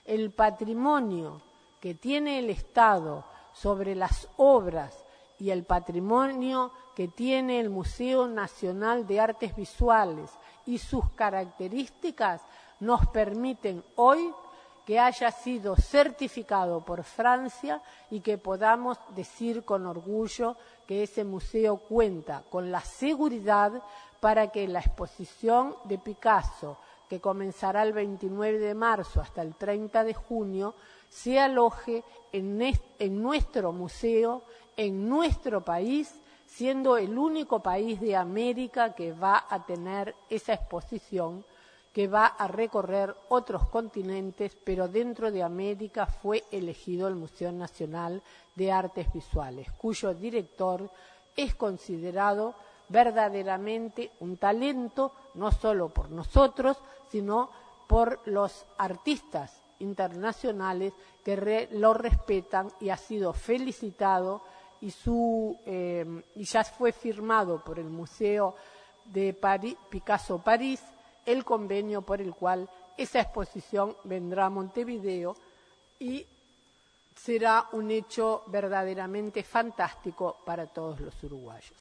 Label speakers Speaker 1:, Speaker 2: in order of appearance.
Speaker 1: el patrimonio que tiene el Estado sobre las obras y el patrimonio que tiene el Museo Nacional de Artes Visuales y sus características nos permiten hoy que haya sido certificado por Francia y que podamos decir con orgullo que ese museo cuenta con la seguridad para que la exposición de Picasso, que comenzará el 29 de marzo hasta el 30 de junio, se aloje en nuestro museo, en nuestro país, siendo el único país de América que va a tener esa exposición, que va a recorrer otros continentes, pero dentro de América fue elegido el Museo Nacional de Artes Visuales, cuyo director es considerado verdaderamente un talento, no solo por nosotros, sino por los artistas internacionales que lo respetan, y ha sido felicitado y ya fue firmado por el Museo de Picasso París el convenio por el cual esa exposición vendrá a Montevideo y será un hecho verdaderamente fantástico para todos los uruguayos.